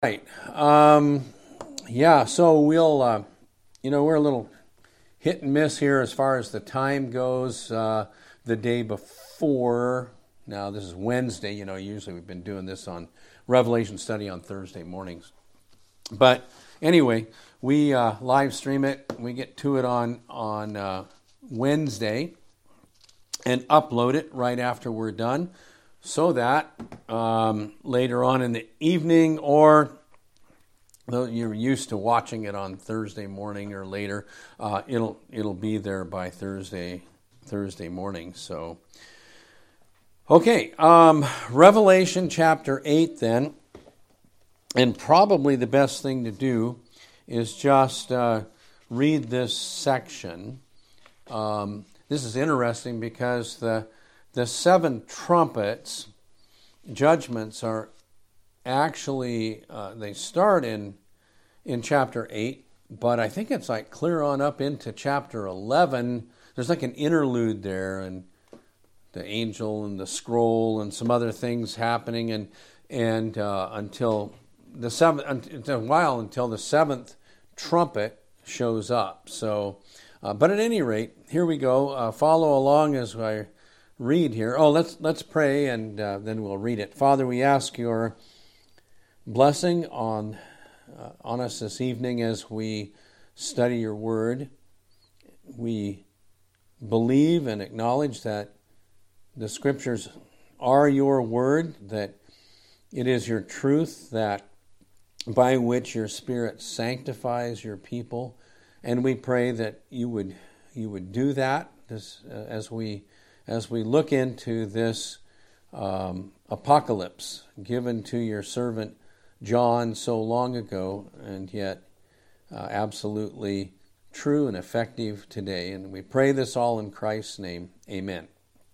Right. So we'll, we're a little hit and miss here as far as the time goes. The day before, now this is Wednesday, usually we've been doing this on Revelation study on Thursday mornings. But anyway, we live stream it. We get to it on Wednesday and upload it right after we're done, so that later on in the evening, or though you're used to watching it on Thursday morning or later, it'll be there by Thursday morning. So, okay, Revelation chapter 8 then, and probably the best thing to do is just read this section. This is interesting because the seven trumpets judgments are actually, they start in chapter 8, but I think it's like clear on up into chapter 11. There's like an interlude there, and the angel and the scroll and some other things happening, and until the seventh trumpet shows up. So, but at any rate, here we go. Follow along as I read here. Oh, let's pray, and then we'll read it. Father, we ask your blessing on us this evening as we study your word. We believe and acknowledge that the scriptures are your word, that it is your truth that by which your Spirit sanctifies your people, and we pray that you would do that as we look into this apocalypse given to your servant John so long ago, and yet absolutely true and effective today. And we pray this all in Christ's name. Amen.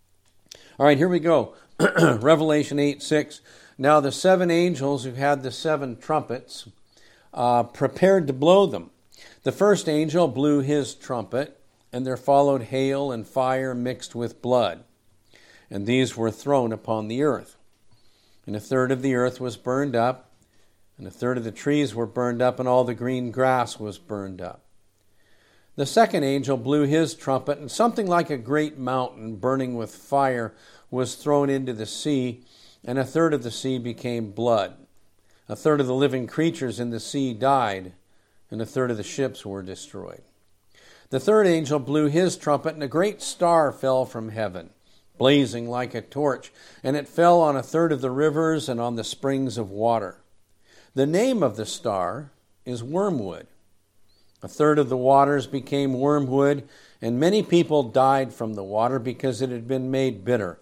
All right, here we go. Revelation 8:6. Now the seven angels who had the seven trumpets prepared to blow them. The first angel blew his trumpet, and there followed hail and fire mixed with blood, and these were thrown upon the earth. And a third of the earth was burned up, and a third of the trees were burned up, and all the green grass was burned up. The second angel blew his trumpet, and something like a great mountain burning with fire was thrown into the sea, and a third of the sea became blood. A third of the living creatures in the sea died, and a third of the ships were destroyed. The third angel blew his trumpet, and a great star fell from heaven, blazing like a torch, and it fell on a third of the rivers and on the springs of water. The name of the star is Wormwood. A third of the waters became wormwood, and many people died from the water because it had been made bitter.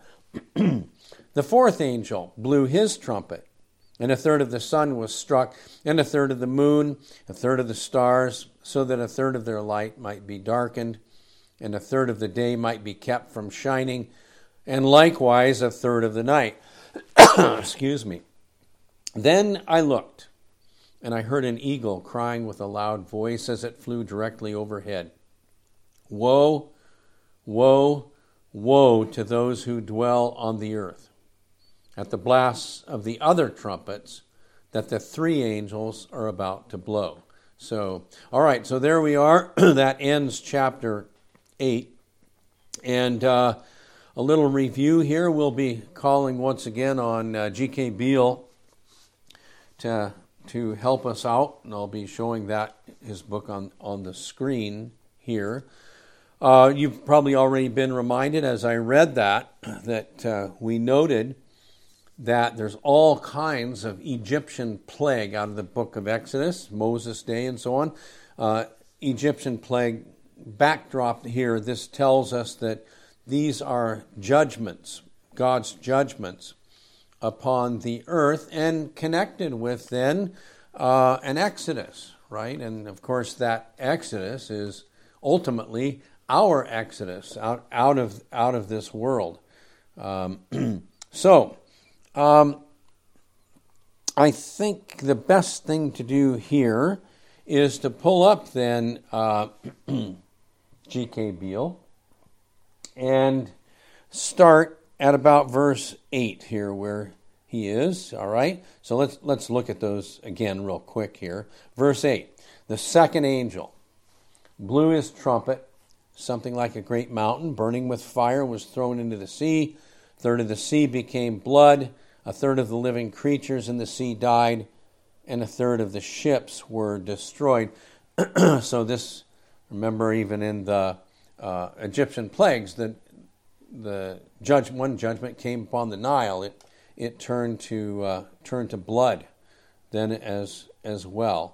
The fourth angel blew his trumpet, and a third of the sun was struck, and a third of the moon, a third of the stars, so that a third of their light might be darkened, and a third of the day might be kept from shining, and likewise a third of the night. Excuse me. Then I looked, and I heard an eagle crying with a loud voice as it flew directly overhead. Woe, woe, woe to those who dwell on the earth, at the blasts of the other trumpets that the three angels are about to blow. So, all right, so there we are. That ends chapter 8. And a little review here. We'll be calling once again on G.K. Beale to help us out, and I'll be showing his book on the screen here. You've probably already been reminded as I read that we noted that there's all kinds of Egyptian plague out of the book of Exodus, Moses' day and so on. Egyptian plague backdrop here, this tells us that these are judgments, God's judgments upon the earth, and connected with then an exodus, right? And of course that exodus is ultimately our exodus out of this world. I think the best thing to do here is to pull up then G.K. Beale and start at about verse 8 here, where he is. All right. So let's look at those again real quick here. Verse 8. The second angel blew his trumpet. Something like a great mountain burning with fire was thrown into the sea. A third of the sea became blood. A third of the living creatures in the sea died, and a third of the ships were destroyed. So this, remember, even in the Egyptian plagues, that one judgment came upon the Nile. It turned to blood then as well.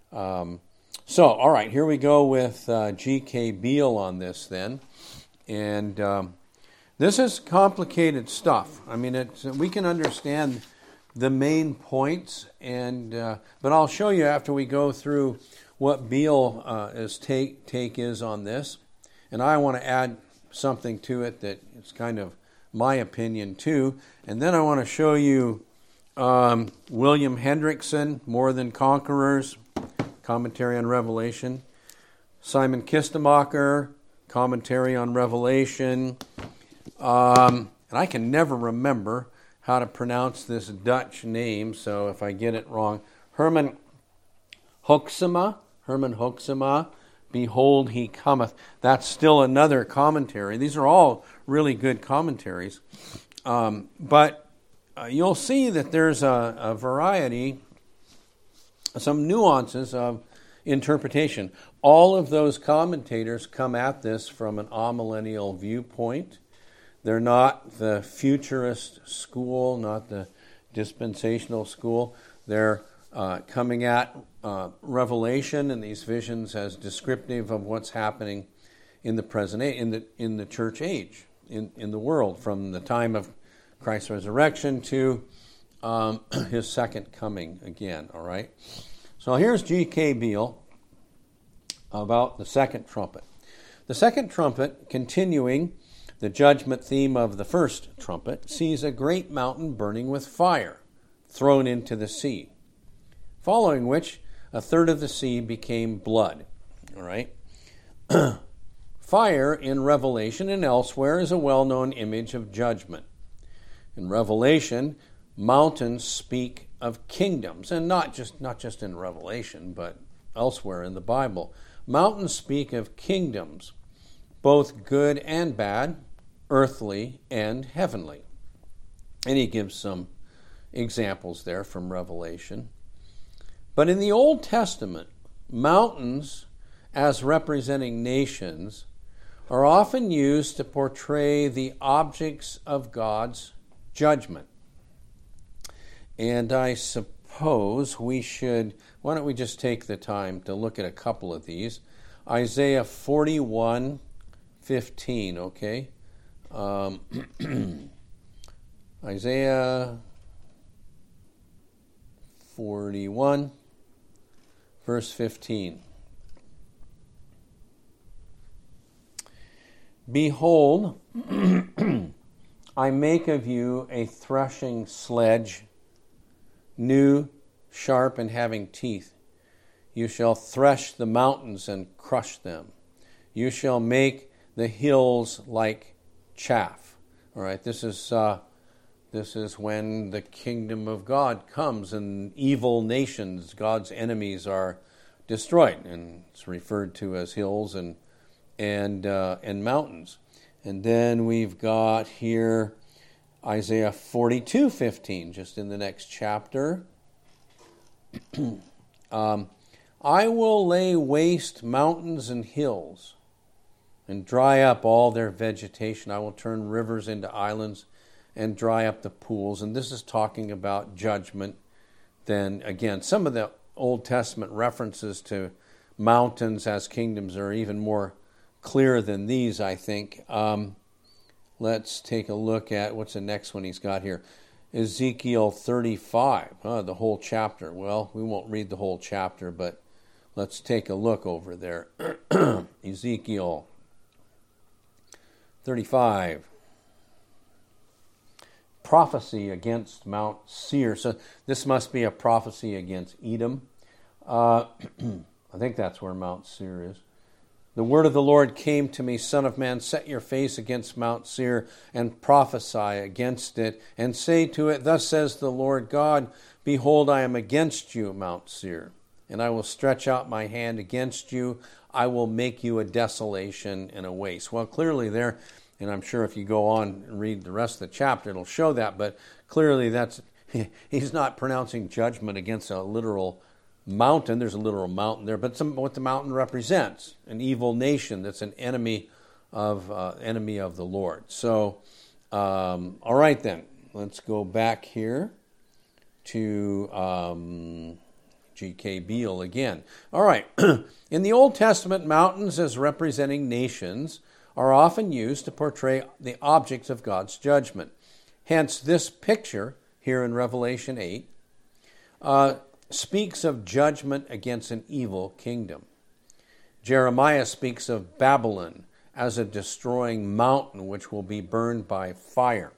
So, all right, here we go with G.K. Beale on this then. And this is complicated stuff. I mean, we can understand the main points, but I'll show you after we go through what Beale's take is on this. And I want to add something to it that is kind of my opinion too. And then I want to show you William Hendrickson, More Than Conquerors, Commentary on Revelation. Simon Kistemacher, Commentary on Revelation. And I can never remember how to pronounce this Dutch name, so if I get it wrong. Herman Hoeksema, Behold, He Cometh. That's still another commentary. These are all really good commentaries. But you'll see that there's a variety, some nuances of interpretation. All of those commentators come at this from an amillennial viewpoint. They're not the futurist school, not the dispensational school. They're coming at Revelation and these visions as descriptive of what's happening in the present age, in the church age, in the world, from the time of Christ's resurrection to his second coming again. All right. So here's G.K. Beale about the second trumpet. The second trumpet, continuing the judgment theme of the first trumpet, sees a great mountain burning with fire, thrown into the sea, following which a third of the sea became blood. All right. Fire in Revelation and elsewhere is a well-known image of judgment. In Revelation, mountains speak of kingdoms, and not just in Revelation, but elsewhere in the Bible. Mountains speak of kingdoms, both good and bad, earthly and heavenly. And he gives some examples there from Revelation. But in the Old Testament, mountains, as representing nations, are often used to portray the objects of God's judgment. And I suppose why don't we just take the time to look at a couple of these. Isaiah 41:15, okay? Isaiah 41, verse 15. Behold, I make of you a threshing sledge, new, sharp, and having teeth. You shall thresh the mountains and crush them. You shall make the hills like chaff. All right, this is when the kingdom of God comes and evil nations, God's enemies, are destroyed, and it's referred to as hills and mountains. And then we've got here Isaiah 42:15, just in the next chapter. I will lay waste mountains and hills and dry up all their vegetation. I will turn rivers into islands and dry up the pools. And this is talking about judgment. Then again, some of the Old Testament references to mountains as kingdoms are even more clear than these, I think. Let's take a look at what's the next one he's got here. Ezekiel 35, the whole chapter. Well, we won't read the whole chapter, but let's take a look over there. Ezekiel 35. Prophecy against Mount Seir. So this must be a prophecy against Edom. I think that's where Mount Seir is. The word of the Lord came to me, Son of man, set your face against Mount Seir and prophesy against it, and say to it, Thus says the Lord God, Behold, I am against you, Mount Seir, and I will stretch out my hand against you. I will make you a desolation and a waste. Well, clearly there, and I'm sure if you go on and read the rest of the chapter, it'll show that, but clearly he's not pronouncing judgment against a literal mountain. There's a literal mountain there, but what the mountain represents, an evil nation that's an enemy of the Lord. So, all right then, let's go back here to G.K. Beale again. All right, in the Old Testament, mountains as representing nations are often used to portray the objects of God's judgment. Hence, this picture here in Revelation 8 speaks of judgment against an evil kingdom. Jeremiah speaks of Babylon as a destroying mountain which will be burned by fire.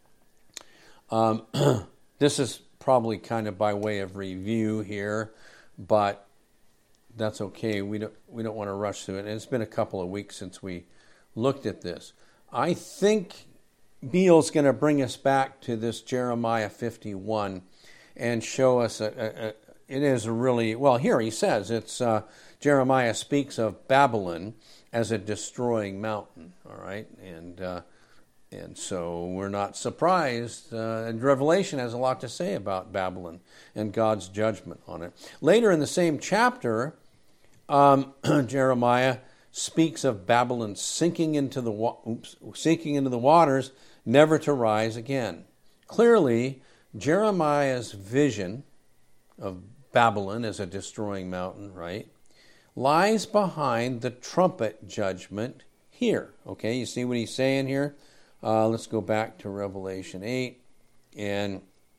This is probably kind of by way of review here, but that's okay. We don't want to rush through it. And it's been a couple of weeks since we looked at this. I think Beale's going to bring us back to this Jeremiah 51 and show us it is really, well, here he says it's Jeremiah speaks of Babylon as a destroying mountain, all right? And so we're not surprised. And Revelation has a lot to say about Babylon and God's judgment on it. Later in the same chapter, Jeremiah speaks of Babylon sinking into the waters, never to rise again. Clearly, Jeremiah's vision of Babylon as a destroying mountain, right, lies behind the trumpet judgment here. Okay, you see what he's saying here? Let's go back to Revelation 8 and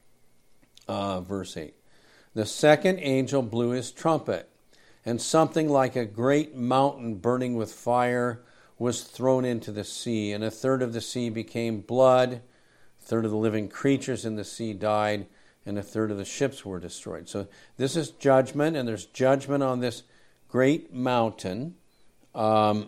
verse 8. The second angel blew his trumpet, and something like a great mountain burning with fire was thrown into the sea, and a third of the sea became blood, a third of the living creatures in the sea died, and a third of the ships were destroyed. So this is judgment, and there's judgment on this great mountain. And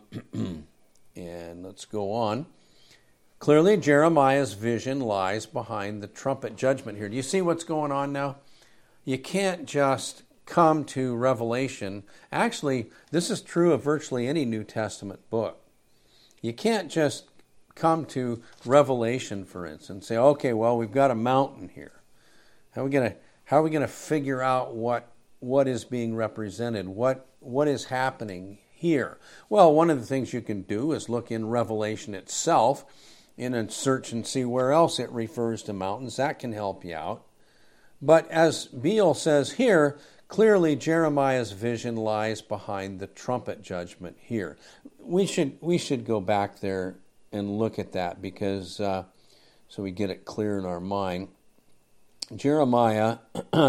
let's go on. Clearly, Jeremiah's vision lies behind the trumpet judgment here. Do you see what's going on now? You can't just come to Revelation. Actually, this is true of virtually any New Testament book. You can't just come to Revelation, for instance, and say, okay, well, we've got a mountain here. How are we gonna figure out what is being represented? What is happening here? Well, one of the things you can do is look in Revelation itself and search and see where else it refers to mountains. That can help you out. But as Beale says here, clearly Jeremiah's vision lies behind the trumpet judgment here. We should go back there and look at that because so we get it clear in our mind. Jeremiah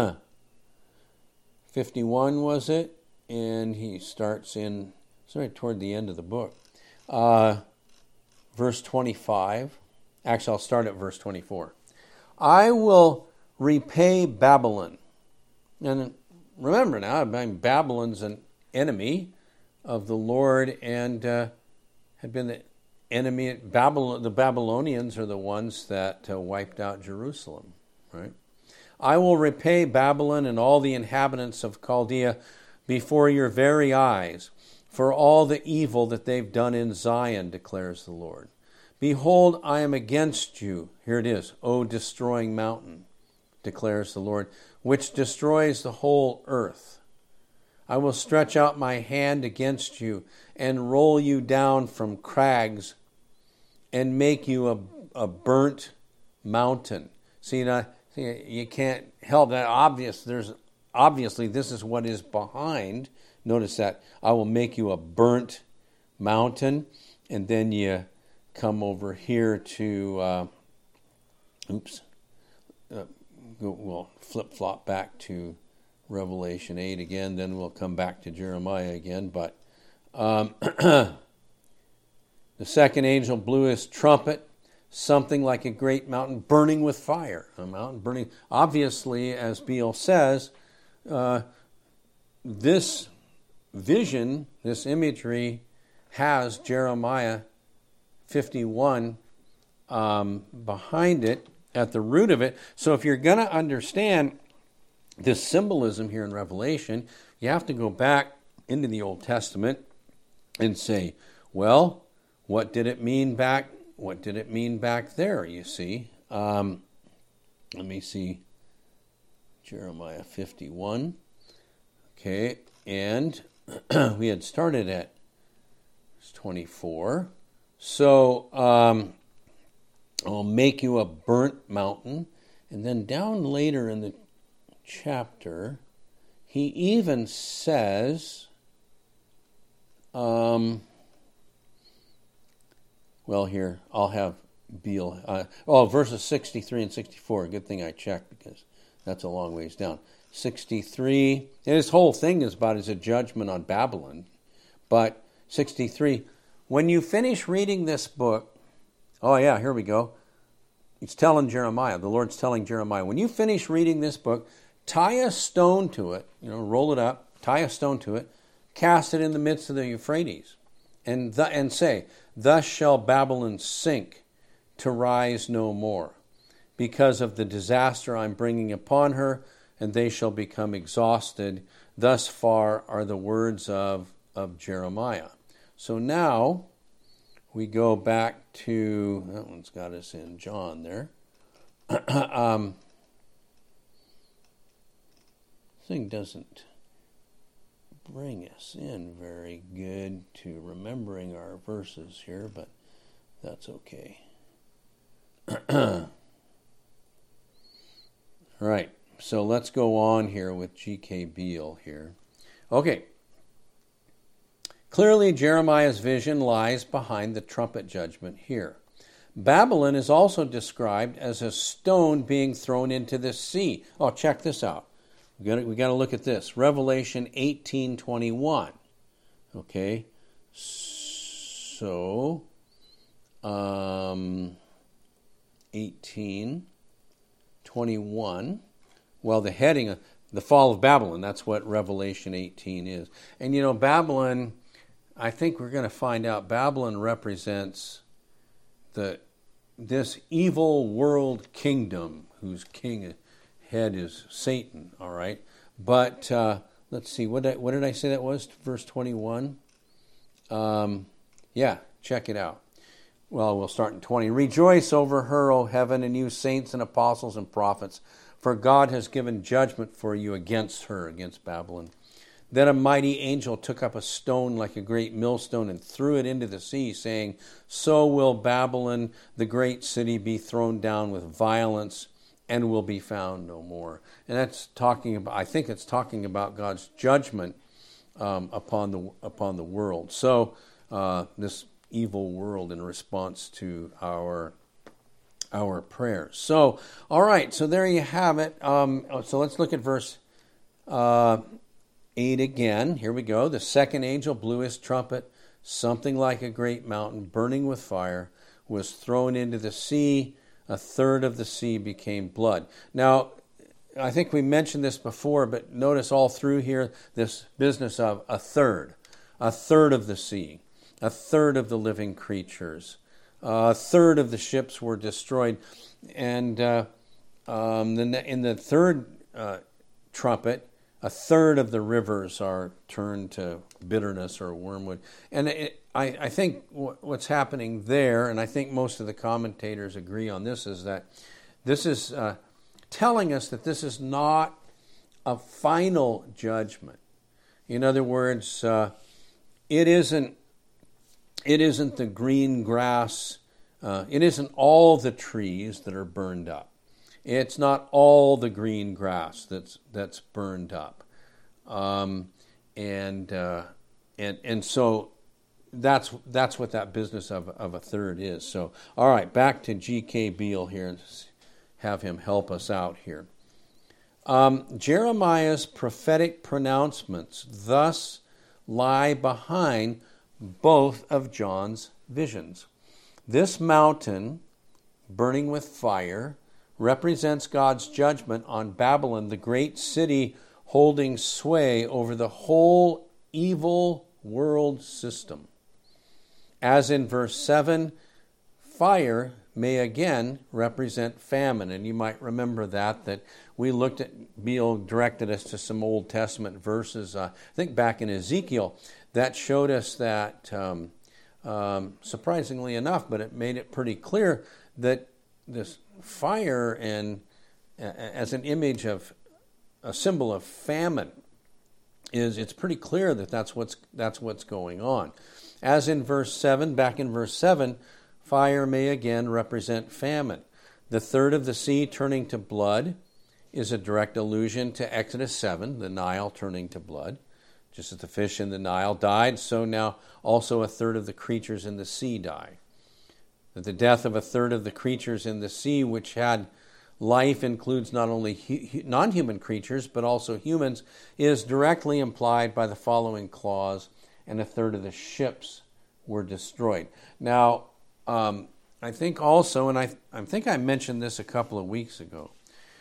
51 was it? And he starts toward the end of the book. Verse 25. Actually, I'll start at verse 24. I will repay Babylon. And remember now, Babylon's an enemy of the Lord and had been the enemy. The Babylonians are the ones that wiped out Jerusalem, right? I will repay Babylon and all the inhabitants of Chaldea before your very eyes for all the evil that they've done in Zion, declares the Lord. Behold, I am against you. Here it is, O destroying mountain, declares the Lord, which destroys the whole earth. I will stretch out my hand against you and roll you down from crags and make you a burnt mountain. See, now, you can't help that. Obviously, this is what is behind. Notice that I will make you a burnt mountain, and then you come over here to. We'll flip-flop back to Revelation 8 again. Then we'll come back to Jeremiah again. But the second angel blew his trumpet. Something like a great mountain burning with fire. A mountain burning. Obviously, as Beale says, this vision, this imagery, has Jeremiah 51 behind it, at the root of it. So if you're going to understand this symbolism here in Revelation, you have to go back into the Old Testament and say, well, what did it mean back? What did it mean back there? You see, let me see, Jeremiah 51. Okay, and we had started at 24. So I'll make you a burnt mountain, and then down later in the chapter, he even says, well, here, I'll have Beal. Verses 63 and 64. Good thing I checked, because that's a long ways down. 63, and this whole thing is about is a judgment on Babylon. But 63, when you finish reading this book, here we go. He's telling Jeremiah, the Lord's telling Jeremiah, when you finish reading this book, tie a stone to it, roll it up, tie a stone to it, cast it in the midst of the Euphrates, and say, thus shall Babylon sink to rise no more, because of the disaster I'm bringing upon her, and they shall become exhausted. Thus far are the words of Jeremiah. So now we go back to, that one's got us in John there. Thing doesn't bring us in very good to remembering our verses here, but that's okay. All right, so let's go on here with G.K. Beale here. Okay. Clearly, Jeremiah's vision lies behind the trumpet judgment here. Babylon is also described as a stone being thrown into the sea. Oh, check this out. We got to look at this. Revelation 18:21. Okay, so 18:21. Well, the heading, the fall of Babylon. That's what Revelation 18 is. And Babylon, I think we're going to find out Babylon represents this evil world kingdom whose head is Satan, all right? But let's see, what did I say that was? Verse 21? Check it out. Well, we'll start in 20. Rejoice over her, O heaven, and you saints and apostles and prophets, for God has given judgment for you against her, against Babylon. Then a mighty angel took up a stone like a great millstone and threw it into the sea, saying, so will Babylon, the great city, be thrown down with violence and will be found no more. And that's talking about, I think it's talking about God's judgment upon the world. So this evil world in response to our prayers. So, all right, so there you have it. So let's look at verse 8 again. Here we go. The second angel blew his trumpet. Something like a great mountain burning with fire was thrown into the sea. A third of the sea became blood. Now, I think we mentioned this before, but notice all through here this business of a third of the sea, a third of the living creatures, a third of the ships were destroyed. And in the third trumpet, a third of the rivers are turned to bitterness or wormwood. And I think what's happening there, and I think most of the commentators agree on this, is that this is telling us that this is not a final judgment. In other words, it isn't the green grass, it isn't all the trees that are burned up. It's not all the green grass that's burned up, and so that's what that business of a third is. So, all right, back to G.K. Beale here and have him help us out here. Jeremiah's prophetic pronouncements thus lie behind both of John's visions. This mountain, burning with fire, represents God's judgment on Babylon, the great city holding sway over the whole evil world system. As in verse 7, fire may again represent famine. And you might remember that we looked at, Beale directed us to some Old Testament verses, I think back in Ezekiel, that showed us that, surprisingly enough, but it made it pretty clear that this fire and as an image of a symbol of famine it's pretty clear that that's what's going on. As in verse 7, back in verse 7, fire may again represent famine. The third of the sea turning to blood is a direct allusion to Exodus 7, the Nile turning to blood. Just as the fish in the Nile died, so now also a third of the creatures in the sea die. That the death of a third of the creatures in the sea, which had life, includes not only non-human creatures, but also humans, is directly implied by the following clause, and a third of the ships were destroyed. Now, I think also, and I think I mentioned this a couple of weeks ago,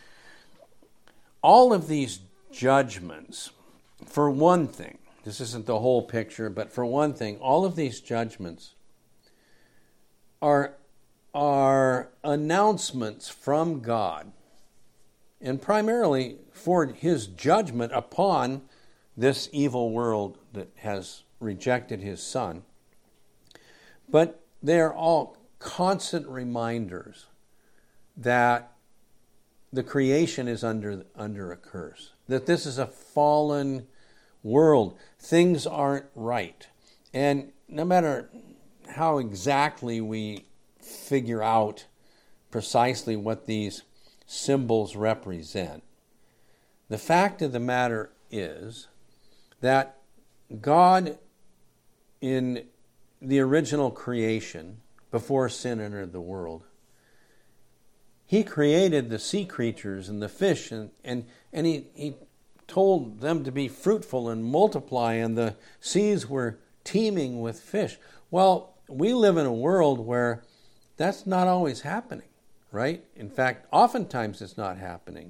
all of these judgments, for one thing, this isn't the whole picture, but for one thing, all of these judgments are announcements from God, and primarily for his judgment upon this evil world that has rejected his Son. But they are all constant reminders that the creation is under a curse, that this is a fallen world. Things aren't right. And no matter how exactly we figure out precisely what these symbols represent, the fact of the matter is that God, in the original creation, before sin entered the world, he created the sea creatures and the fish, and he told them to be fruitful and multiply, and the seas were teeming with fish. Well, we live in a world where that's not always happening, right? In fact, oftentimes it's not happening.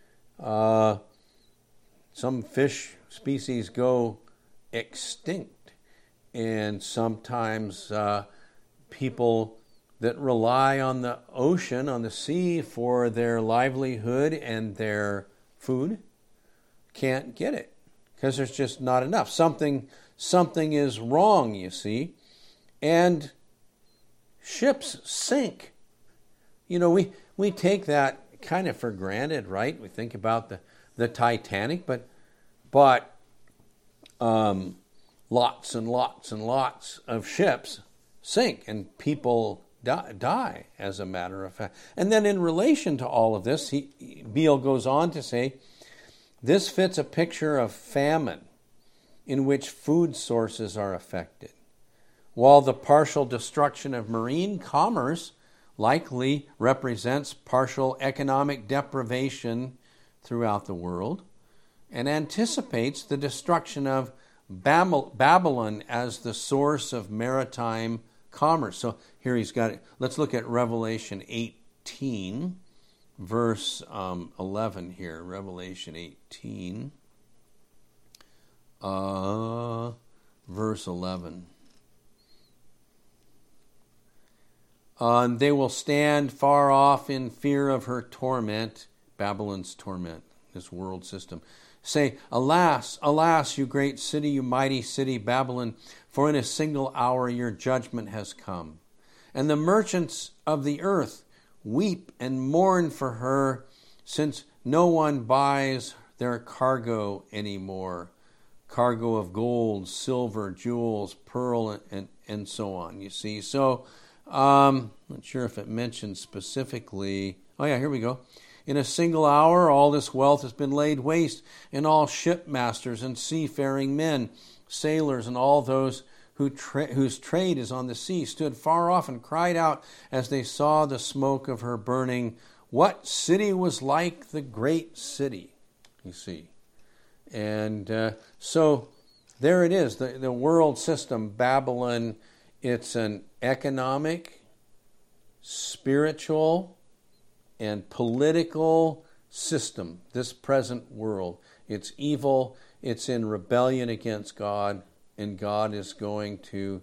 Some fish species go extinct, and sometimes people that rely on the ocean, on the sea, for their livelihood and their food can't get it because there's just not enough. Something is wrong, you see. And ships sink. You know, we take that kind of for granted, right? We think about the Titanic, but lots and lots and lots of ships sink, and people die, as a matter of fact. And then in relation to all of this, Beale goes on to say, this fits a picture of famine in which food sources are affected, while the partial destruction of marine commerce likely represents partial economic deprivation throughout the world and anticipates the destruction of Babylon as the source of maritime commerce. So here he's got it. Let's look at Revelation 18, verse 11 here. Revelation 18, verse 11. And they will stand far off in fear of her torment, Babylon's torment, this world system. Say, alas, alas, you great city, you mighty city, Babylon, for in a single hour your judgment has come. And the merchants of the earth weep and mourn for her, since no one buys their cargo anymore. Cargo of gold, silver, jewels, pearl, and so on, you see. So, not sure if it mentions specifically. Oh yeah, here we go. In a single hour, all this wealth has been laid waste, and all shipmasters and seafaring men, sailors, and all those whose trade is on the sea stood far off and cried out as they saw the smoke of her burning, what city was like the great city? You see. And so there it is, the world system, Babylon. It's an economic, spiritual, and political system, this present world. It's evil, it's in rebellion against God, and God is going to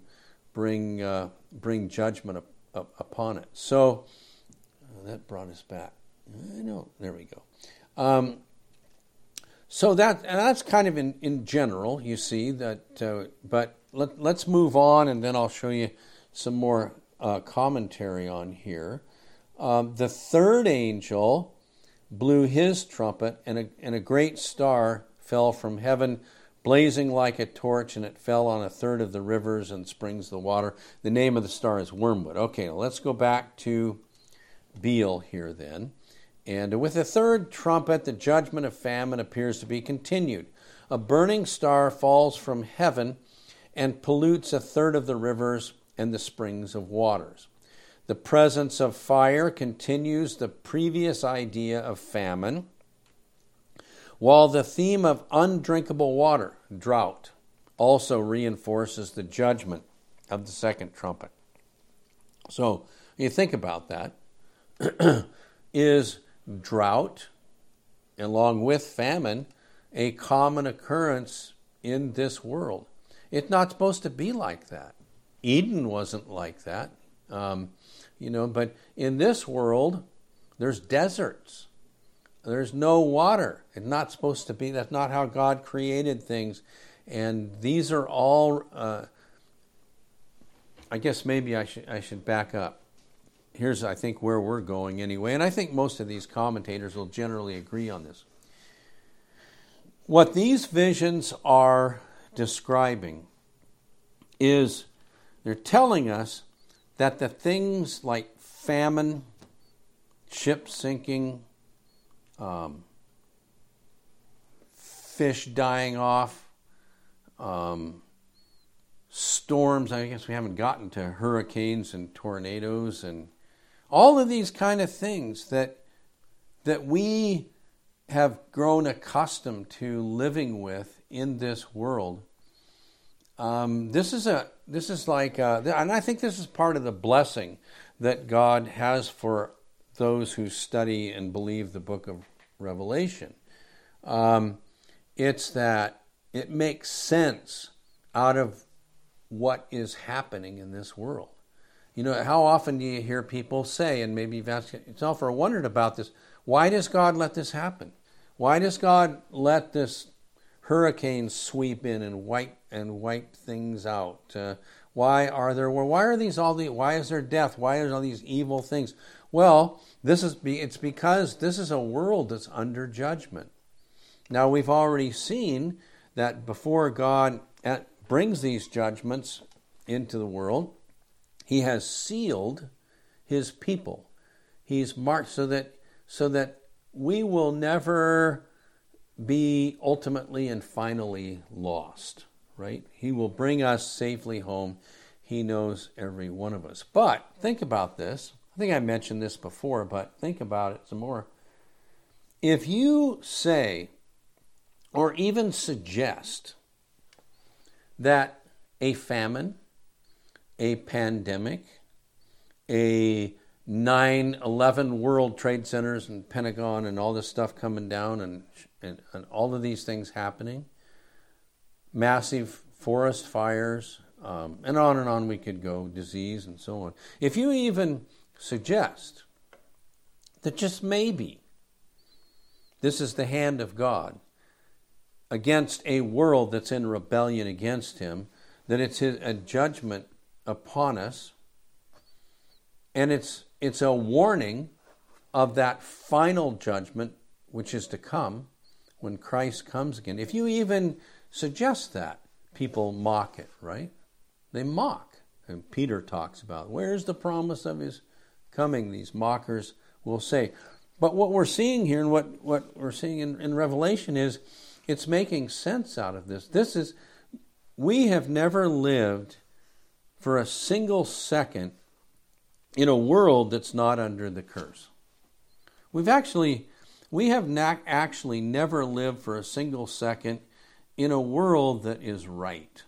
bring judgment upon it. So that brought us back. I know. There we go. So that's kind of in general, you see that. But let's move on, and then I'll show you some more commentary on here. The third angel blew his trumpet, and a great star fell from heaven, blazing like a torch, and it fell on a third of the rivers and springs of the water. The name of the star is Wormwood. Okay, let's go back to Beel here then. And with the third trumpet, the judgment of famine appears to be continued. A burning star falls from heaven and pollutes a third of the rivers and the springs of waters. The presence of fire continues the previous idea of famine, while the theme of undrinkable water, drought, also reinforces the judgment of the second trumpet. So, you think about that. Is drought, along with famine, a common occurrence in this world? It's not supposed to be like that. Eden wasn't like that. But in this world, there's deserts. There's no water. It's not supposed to be. That's not how God created things. And these are all, I guess maybe I should back up. Here's, I think, where we're going anyway. And I think most of these commentators will generally agree on this. What these visions are describing is they're telling us that the things like famine, ship sinking, fish dying off, storms, I guess we haven't gotten to hurricanes and tornadoes and all of these kind of things that we have grown accustomed to living with in this world. And I think this is part of the blessing that God has for those who study and believe the book of Revelation. It's that it makes sense out of what is happening in this world. You know, how often do you hear people say, and maybe you've asked yourself or wondered about this, why does God let this happen? Why does God let this hurricane sweep in and wipe things out? Why is there death? Why are all these evil things? Well, it's because this is a world that's under judgment. Now, we've already seen that before God brings these judgments into the world, He has sealed His people. He's marked so that we will never be ultimately and finally lost, right? He will bring us safely home. He knows every one of us. But think about this. I think I mentioned this before, but think about it some more. If you say, or even suggest, that a famine, a pandemic, a 9/11 World Trade Centers and Pentagon and all this stuff coming down and all of these things happening, massive forest fires, and on we could go, disease and so on. If you even suggest that just maybe this is the hand of God against a world that's in rebellion against Him, that it's a judgment upon us, and it's a warning of that final judgment which is to come when Christ comes again. If you even suggest that, people mock it, right? They mock. And Peter talks about, where's the promise of His coming? These mockers will say. But what we're seeing here and what we're seeing in Revelation is it's making sense out of this. We have never lived for a single second in a world that's not under the curse. We have not actually never lived for a single second in a world that is right.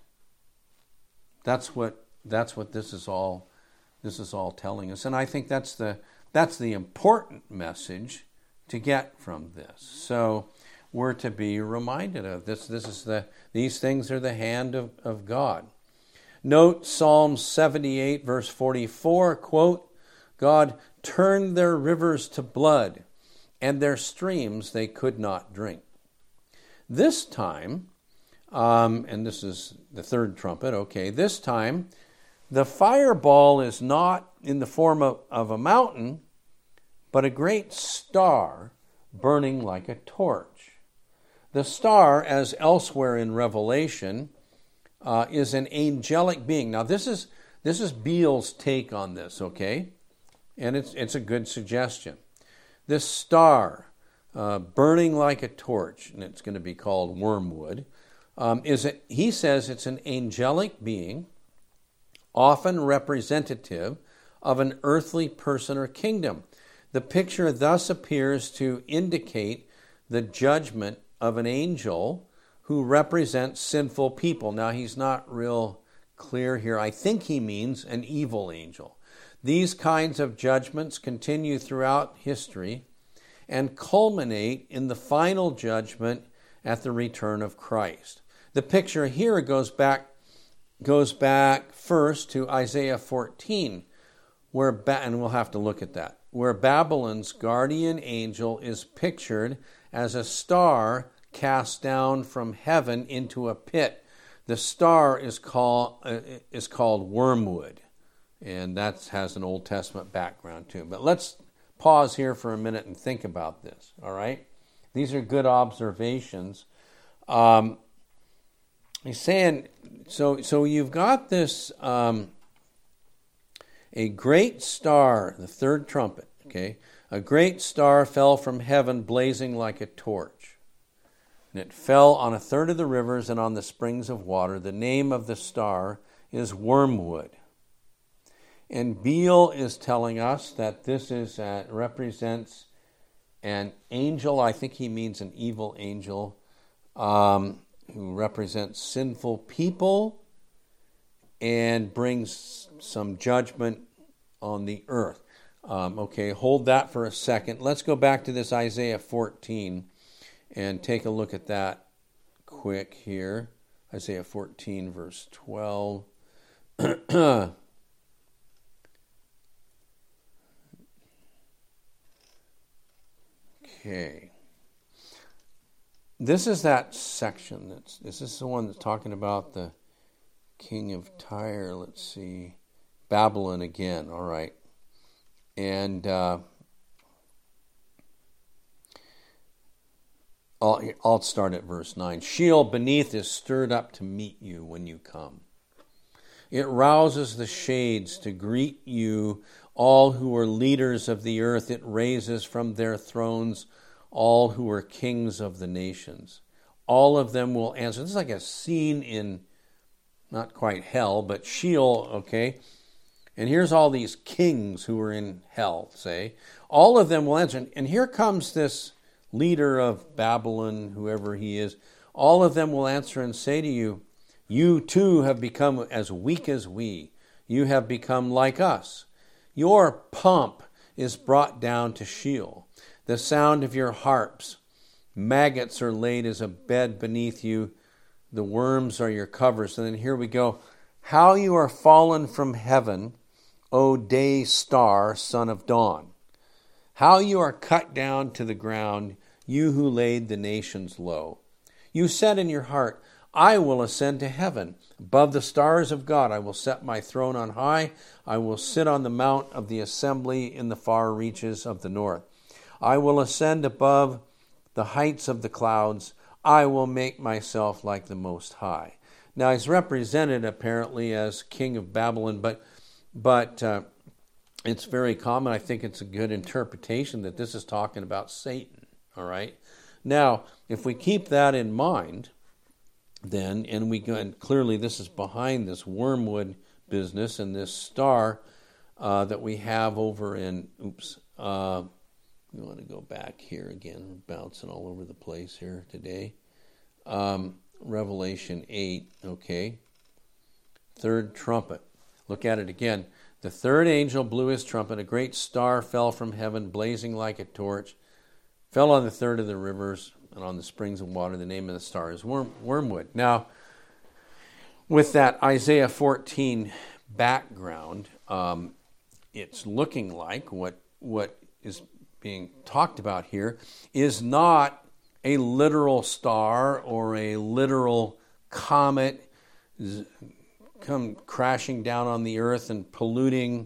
That's what this is all telling us, and I think that's the important message to get from this. So we're to be reminded of this. These things are the hand of God. Note Psalm 78, verse 44, quote, God turned their rivers to blood, and their streams they could not drink. This time, and this is the third trumpet, okay, this time the fireball is not in the form of a mountain, but a great star burning like a torch. The star, as elsewhere in Revelation, is an angelic being. Now, this is Beale's take on this, okay? And it's a good suggestion. This star, burning like a torch, and it's going to be called wormwood, he says it's an angelic being, often representative of an earthly person or kingdom. The picture thus appears to indicate the judgment of an angel who represents sinful people. Now, he's not real clear here. I think he means an evil angel. These kinds of judgments continue throughout history and culminate in the final judgment at the return of Christ. The picture here goes back first to Isaiah 14, and we'll have to look at that, where Babylon's guardian angel is pictured as a star cast down from heaven into a pit. The star is called wormwood, and that has an Old Testament background too. But let's pause here for a minute and think about this, all right? These are good observations. He's saying, so you've got this, a great star, the third trumpet, okay? A great star fell from heaven blazing like a torch. And it fell on a third of the rivers and on the springs of water. The name of the star is wormwood. And Beale is telling us that this represents an angel. I think he means an evil angel who represents sinful people and brings some judgment on the earth. Okay, hold that for a second. Let's go back to this Isaiah 14 and take a look at that quick here. Isaiah 14, verse 12. Okay. This is that section. This is the one that's talking about the king of Tyre. Let's see. Babylon again. All right. And I'll start at verse 9. Sheol beneath is stirred up to meet you when you come. It rouses the shades to greet you, all who are leaders of the earth. It raises from their thrones all who are kings of the nations. All of them will answer. This is like a scene in, not quite hell, but Sheol, okay? And here's all these kings who are in hell, say. All of them will answer. And here comes this leader of Babylon, whoever he is. All of them will answer and say to you, you too have become as weak as we. You have become like us. Your pomp is brought down to Sheol. The sound of your harps. Maggots are laid as a bed beneath you. The worms are your covers. And then here we go. How you are fallen from heaven, O day star, son of dawn. How you are cut down to the ground, you who laid the nations low. You said in your heart, I will ascend to heaven. Above the stars of God, I will set my throne on high. I will sit on the mount of the assembly in the far reaches of the north. I will ascend above the heights of the clouds. I will make myself like the Most High. Now, he's represented apparently as king of Babylon, but it's very common. I think it's a good interpretation that this is talking about Satan, all right? Now, if we keep that in mind, then, and we go, and clearly this is behind this wormwood business and this star that we have over in, we want to go back here again. We're bouncing all over the place here today. Revelation 8, okay. Third trumpet. Look at it again. The third angel blew his trumpet. A great star fell from heaven, blazing like a torch. Fell on the third of the rivers and on the springs of water. The name of the star is wormwood. Now, with that Isaiah 14 background, it's looking like what is being talked about here is not a literal star or a literal comet come crashing down on the earth and polluting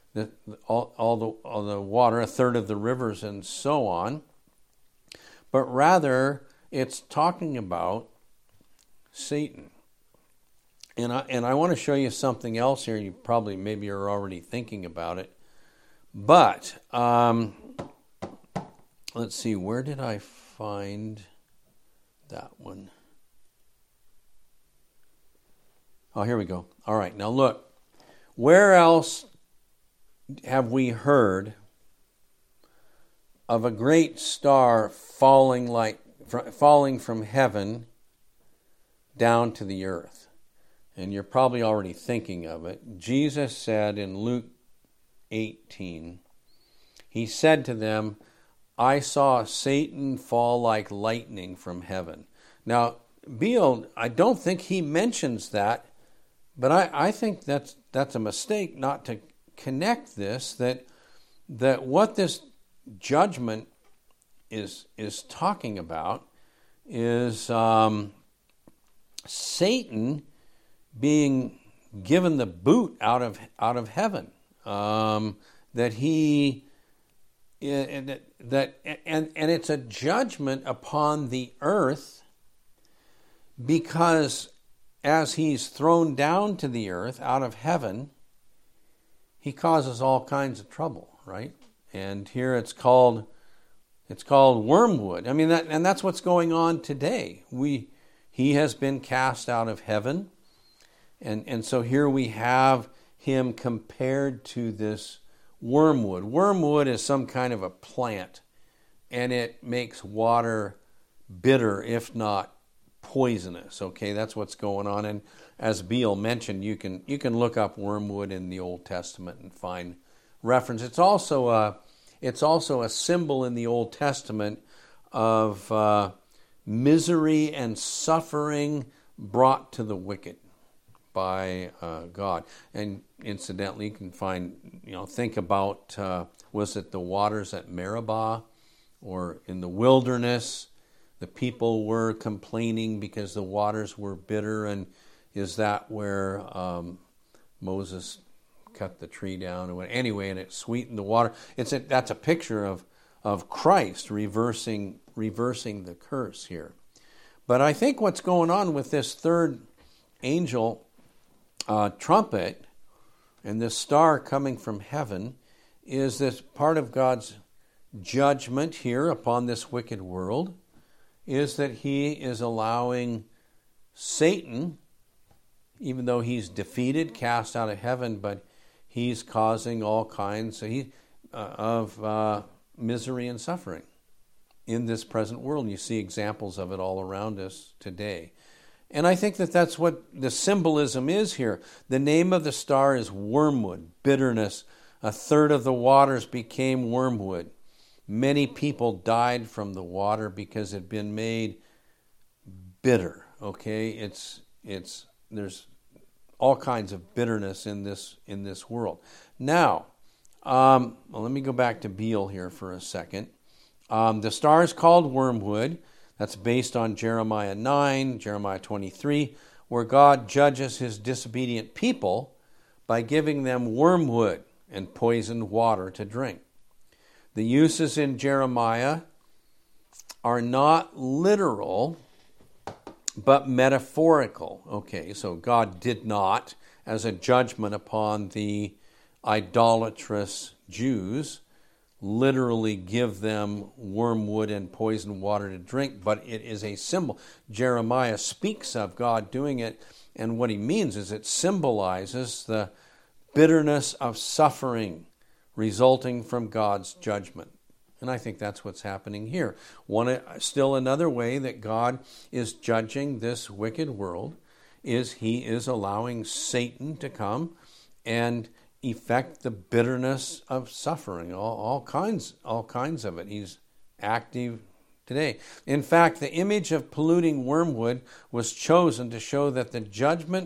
all the water, a third of the rivers and so on, but rather it's talking about Satan. And I want to show you something else here. You probably maybe are already thinking about it. But let's see, where did I find that one? Oh, here we go. All right, now look. Where else have we heard of a great star falling from heaven down to the earth? And you're probably already thinking of it. Jesus said in Luke 18, he said to them, I saw Satan fall like lightning from heaven. Now, Beale, I don't think he mentions that, but I think that's a mistake not to connect this, that what this judgment is talking about is Satan being given the boot out of heaven, that he and it's a judgment upon the earth, because as he's thrown down to the earth out of heaven, he causes all kinds of trouble, right? And here it's called wormwood. I mean, that's what's going on today. He has been cast out of heaven. And so here we have him compared to this wormwood. Wormwood is some kind of a plant, and it makes water bitter, if not poisonous. Okay, that's what's going on. And as Beale mentioned, you can look up wormwood in the Old Testament and find reference. It's also a symbol in the Old Testament of misery and suffering brought to the wicked by God. And incidentally, you can think about, was it the waters at Meribah or in the wilderness? The people were complaining because the waters were bitter, and is that where Moses cut the tree down? Anyway, and it sweetened the water. That's a picture of Christ reversing the curse here. But I think what's going on with this third angel trumpet and this star coming from heaven is this part of God's judgment here upon this wicked world, is that he is allowing Satan, even though he's defeated, cast out of heaven, but he's causing all kinds of misery and suffering in this present world. And you see examples of it all around us today. And I think that's what the symbolism is here. The name of the star is wormwood, bitterness. A third of the waters became wormwood. Many people died from the water because it had been made bitter. Okay, there's all kinds of bitterness in this world. Now, let me go back to Beale here for a second. The star is called wormwood. That's based on Jeremiah 9, Jeremiah 23, where God judges his disobedient people by giving them wormwood and poisoned water to drink. The uses in Jeremiah are not literal, but metaphorical. Okay, so God did not, as a judgment upon the idolatrous Jews, literally give them wormwood and poisoned water to drink, but it is a symbol. Jeremiah speaks of God doing it, and what he means is it symbolizes the bitterness of suffering resulting from God's judgment. And I think that's what's happening here. Still another way that God is judging this wicked world is he is allowing Satan to come and effect the bitterness of suffering, all kinds of it. He's active today. In fact, the image of polluting wormwood was chosen to show that the judgment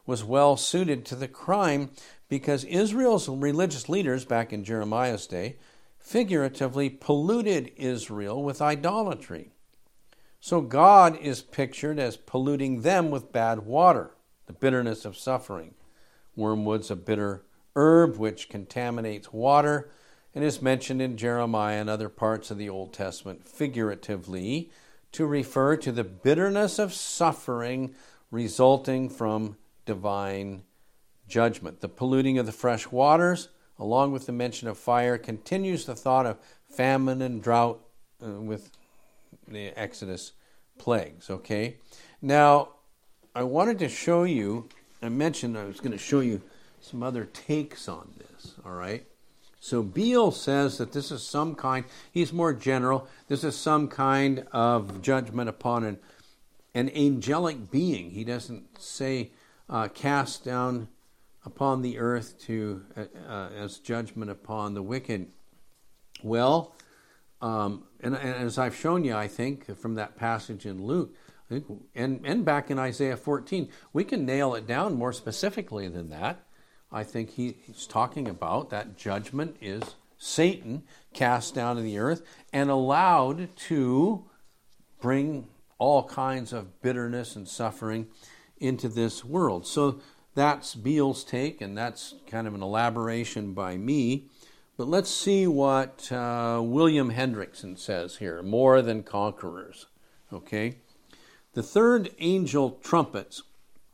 was well suited to the crime because Israel's religious leaders back in Jeremiah's day figuratively polluted Israel with idolatry. So God is pictured as polluting them with bad water, the bitterness of suffering. Wormwood's a bitter herb which contaminates water and is mentioned in Jeremiah and other parts of the Old Testament figuratively to refer to the bitterness of suffering resulting from divine judgment. The polluting of the fresh waters, along with the mention of fire, continues the thought of famine and drought with the Exodus plagues, okay? Now, I wanted to show you, I mentioned I was going to show you some other takes on this, all right? So Beale says that this is some kind, he's more general, this is some kind of judgment upon an angelic being. He doesn't say cast down upon the earth to as judgment upon the wicked. Well, and as I've shown you, I think, from that passage in Luke, and back in Isaiah 14, we can nail it down more specifically than that. I think he's talking about that judgment is Satan cast down to the earth and allowed to bring all kinds of bitterness and suffering into this world. So that's Beale's take, and that's kind of an elaboration by me. But let's see what William Hendrickson says here, More Than Conquerors. Okay? The third angel trumpets.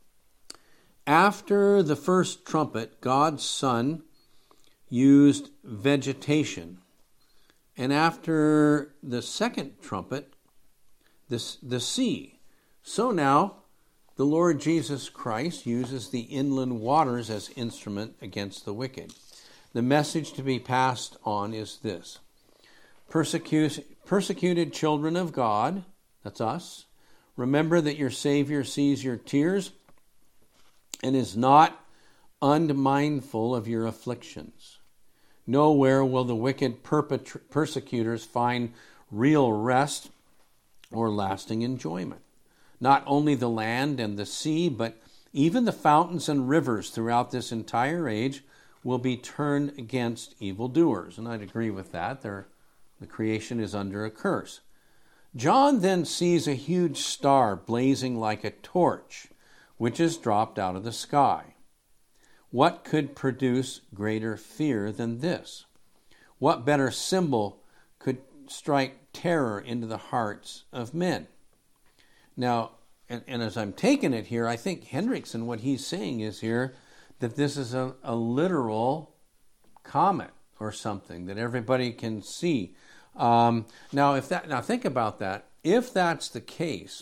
After the first trumpet, God's Son used vegetation. And after the second trumpet, the sea. So now, the Lord Jesus Christ uses the inland waters as instrument against the wicked. The message to be passed on is this. Persecuted children of God, that's us, remember that your Savior sees your tears and is not unmindful of your afflictions. Nowhere will the wicked persecutors find real rest or lasting enjoyment. Not only the land and the sea, but even the fountains and rivers throughout this entire age will be turned against evildoers. And I'd agree with that. The creation is under a curse. John then sees a huge star blazing like a torch, which is dropped out of the sky. What could produce greater fear than this? What better symbol could strike terror into the hearts of men? Now, and as I'm taking it here, I think Hendrickson, what he's saying is here that this is a literal comet or something that everybody can see. Now think about that. If that's the case,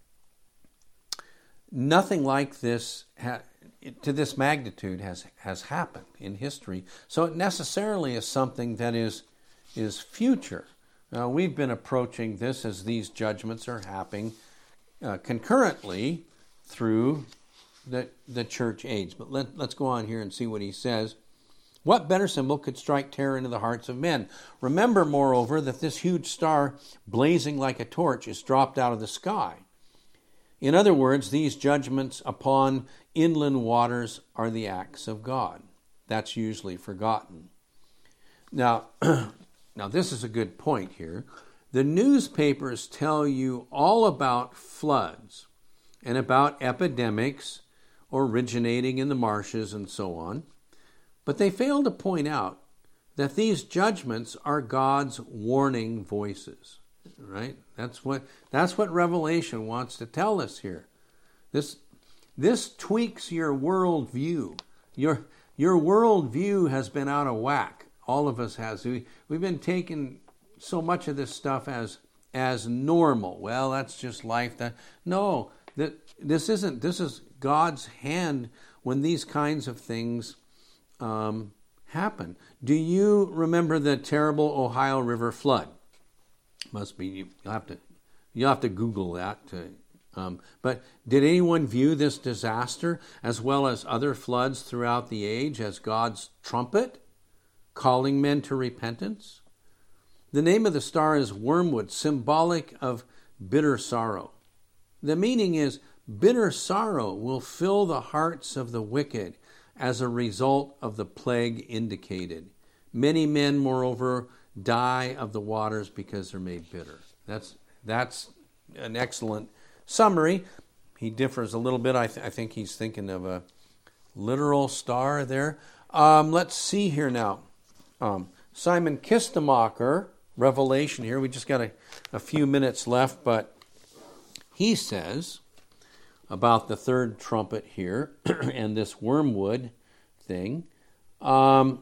nothing like this to this magnitude has happened in history. So it necessarily is something that is future. Now, we've been approaching this as these judgments are happening concurrently through the church age. But let's go on here and see what he says. What better symbol could strike terror into the hearts of men? Remember, moreover, that this huge star blazing like a torch is dropped out of the sky. In other words, these judgments upon inland waters are the acts of God. That's usually forgotten. Now this is a good point here. The newspapers tell you all about floods and about epidemics originating in the marshes and so on, but they fail to point out that these judgments are God's warning voices. Right? That's what Revelation wants to tell us here. This tweaks your worldview. Your worldview has been out of whack. All of us has. We've been taking so much of this stuff as normal. Well, that's just life. This isn't. This is God's hand when these kinds of things happen. Do you remember the terrible Ohio River flood? Must be. You'll have to Google that. But did anyone view this disaster as well as other floods throughout the age as God's trumpet, calling men to repentance? The name of the star is wormwood, symbolic of bitter sorrow. The meaning is Bitter sorrow will fill the hearts of the wicked as a result of the plague indicated. Many men, moreover, die of the waters because they're made bitter. That's an excellent summary. He differs a little bit. I think he's thinking of a literal star there. Let's see here now. Simon Kistemacher, Revelation here. We just got a few minutes left, but he says about the third trumpet here and this wormwood thing. God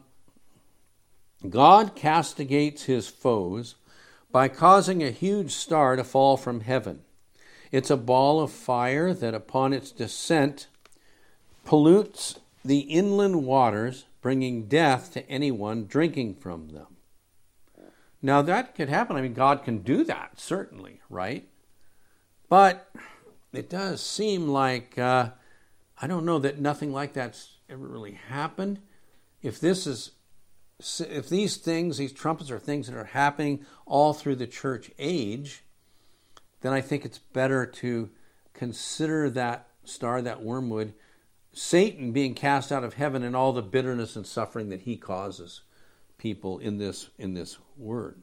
castigates his foes by causing a huge star to fall from heaven. It's a ball of fire that upon its descent pollutes the inland waters, bringing death to anyone drinking from them. Now that could happen. I mean, God can do that, certainly, right? But it does seem like, I don't know that nothing like that's ever really happened. If these things, these trumpets are things that are happening all through the church age, then I think it's better to consider that star, that wormwood, Satan being cast out of heaven and all the bitterness and suffering that he causes people in this world.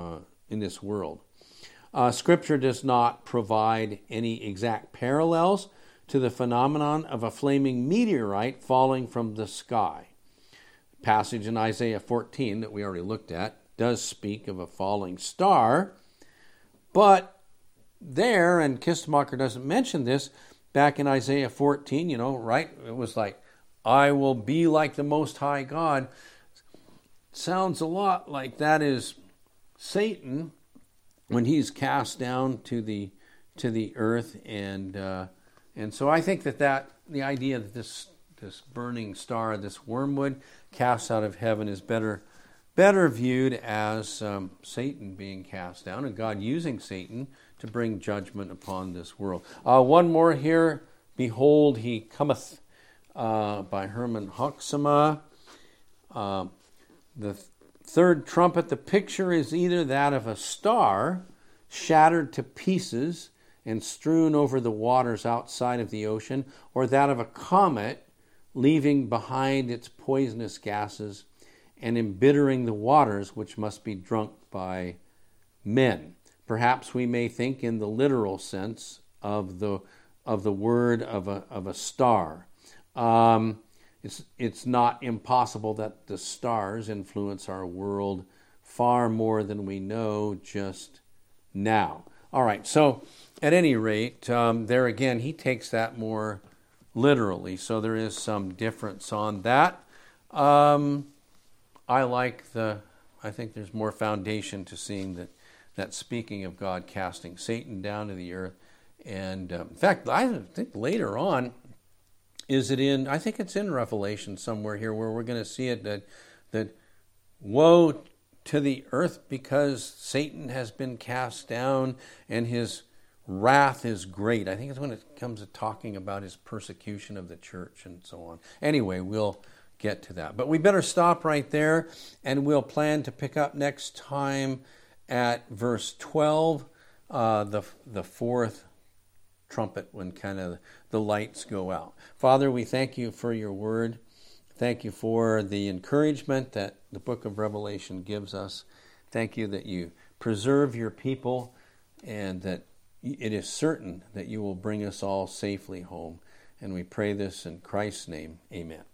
Scripture does not provide any exact parallels to the phenomenon of a flaming meteorite falling from the sky. The passage in Isaiah 14 that we already looked at does speak of a falling star, but there, and Kistemacher doesn't mention this, back in Isaiah 14, right? It was like, I will be like the Most High God. Sounds a lot like that is Satan when he's cast down to the earth, and so I think that the idea that this burning star, this wormwood cast out of heaven, is better viewed as Satan being cast down and God using Satan to bring judgment upon this world. One more here. Behold, he cometh, by Herman Hoeksema. The third trumpet, the picture is either that of a star shattered to pieces and strewn over the waters outside of the ocean, or that of a comet leaving behind its poisonous gases and embittering the waters which must be drunk by men. Perhaps we may think in the literal sense of the word of a star. It's not impossible that the stars influence our world far more than we know just now. All right, so at any rate, there again, he takes that more literally, so there is some difference on that. I think there's more foundation to seeing that speaking of God casting Satan down to the earth. And in fact, I think later on, I think it's in Revelation somewhere here where we're going to see it that woe to the earth because Satan has been cast down and his wrath is great. I think it's when it comes to talking about his persecution of the church and so on. Anyway, we'll get to that. But we better stop right there, and we'll plan to pick up next time at verse 12, the fourth trumpet, when kind of the lights go out. Father, we thank you for your word. Thank you for the encouragement that the book of Revelation gives us. Thank you that you preserve your people and that it is certain that you will bring us all safely home. And we pray this in Christ's name. Amen.